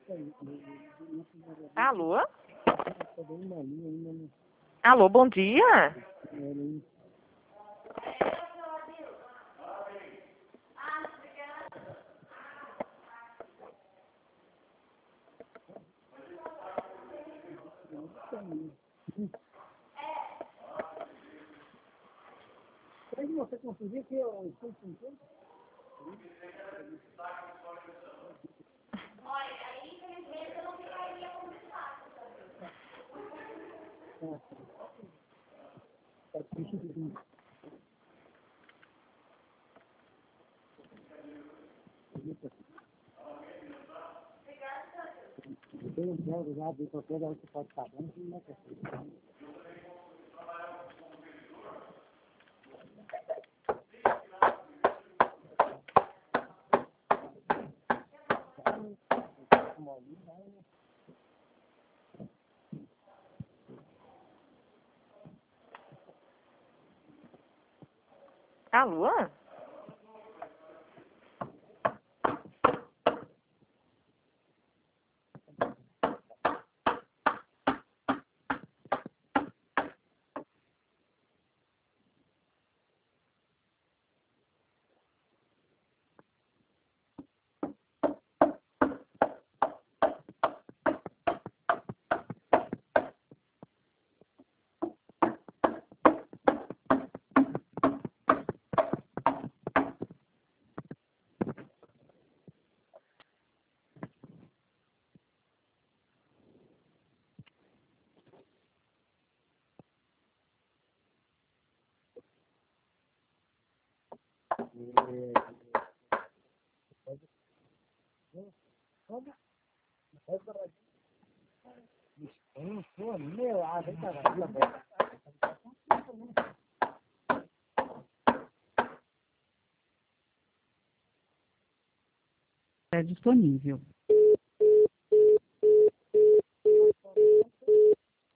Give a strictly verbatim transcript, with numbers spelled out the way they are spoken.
Alô? Alô, bom dia. Você conseguiu que eu estou sentindo? Olha, aí infelizmente eu não ficaria conversado. Tem um jogo já de qualquer hora que pode estar bem, não é possível. Alô? É disponível.